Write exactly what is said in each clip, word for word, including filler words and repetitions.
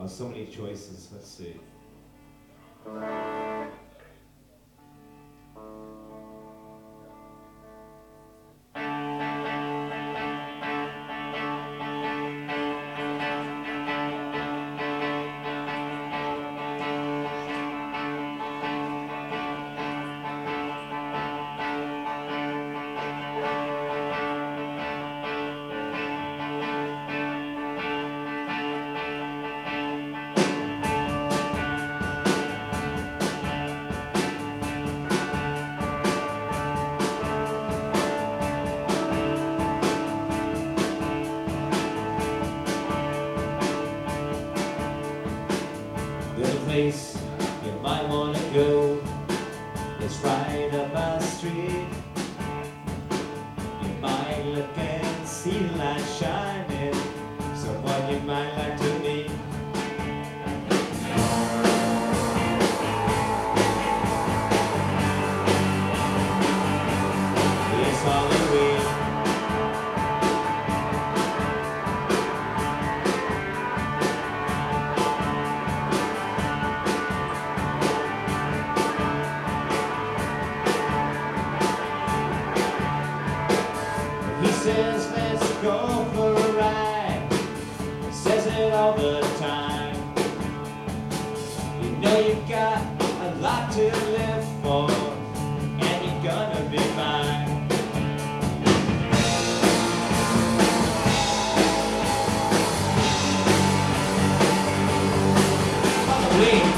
Oh, so many choices. Let's see. There's a place you might want to go. It's right up our street. You might look and see the light shining. Someone you might like to meet. It's Halloween. He says, let's go for a ride. Says it all the time. You know you've got a lot to live for, and you're gonna be mine. Halloween.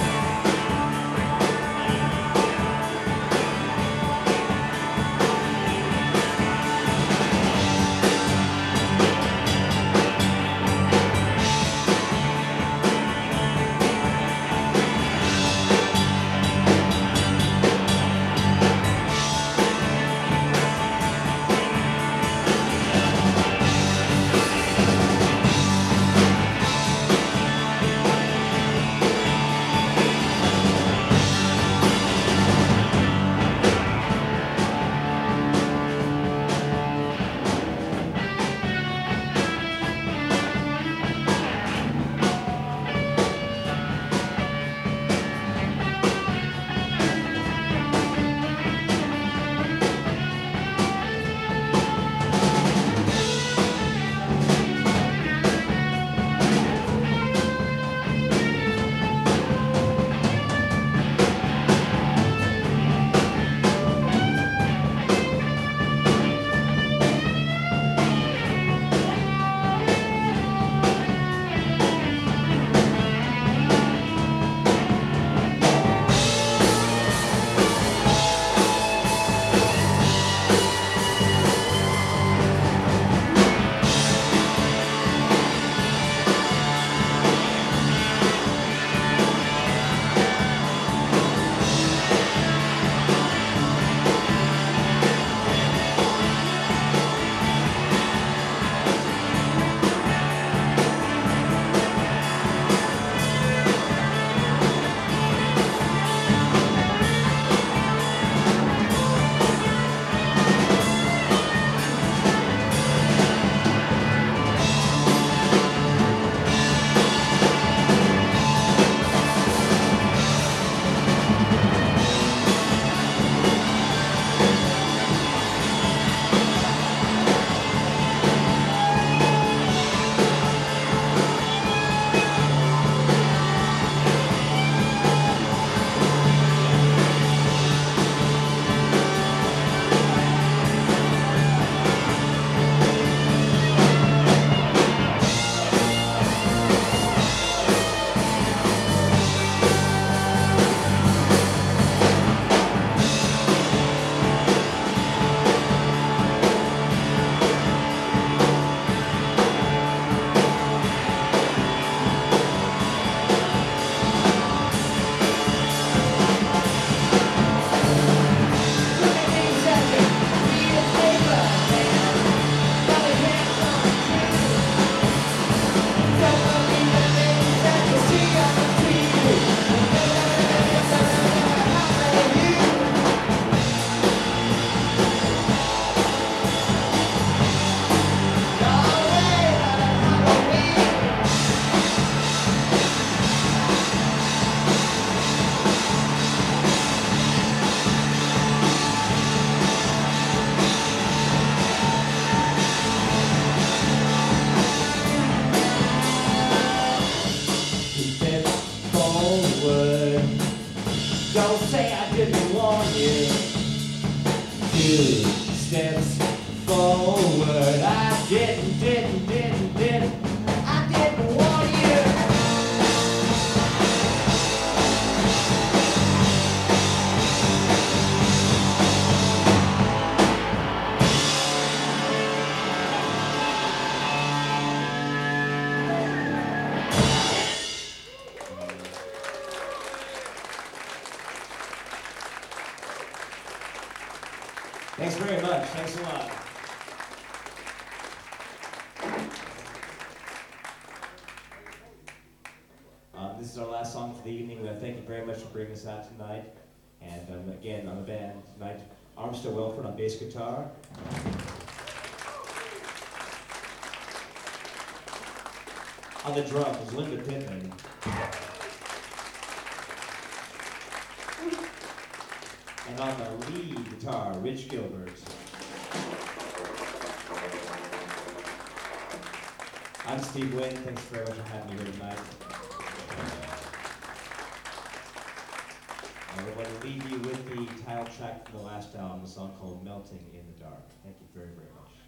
very much. Thanks a lot. Um, this is our last song for the evening. Uh, thank you very much for bringing us out tonight. And um, again, on the band tonight, Armstead Welford on bass guitar. On the drums, Linda Pittman. And on the lead guitar, Rich Gilbert. I'm Steve Wynn. Thanks very much for having me here tonight. And we're going to leave you with the title track from the last album, a song called Melting in the Dark. Thank you very, very much.